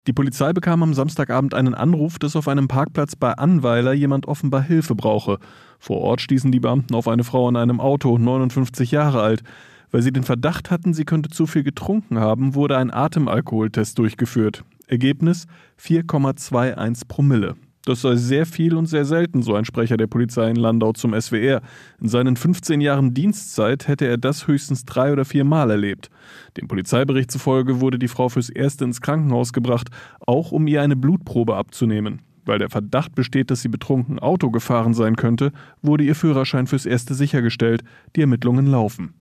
Die Polizei bekam am Samstagabend einen Anruf, dass auf einem Parkplatz bei Annweiler jemand offenbar Hilfe brauche. Vor Ort stießen die Beamten auf eine Frau in einem Auto, 59 Jahre alt. Weil sie den Verdacht hatten, sie könnte zu viel getrunken haben, wurde ein Atemalkoholtest durchgeführt. Ergebnis: 4,21 Promille. Das sei sehr viel und sehr selten, so ein Sprecher der Polizei in Landau zum SWR. In seinen 15 Jahren Dienstzeit hätte er das höchstens 3 oder 4 Mal erlebt. Dem Polizeibericht zufolge wurde die Frau fürs Erste ins Krankenhaus gebracht, auch um ihr eine Blutprobe abzunehmen. Weil der Verdacht besteht, dass sie betrunken Auto gefahren sein könnte, wurde ihr Führerschein fürs Erste sichergestellt. Die Ermittlungen laufen.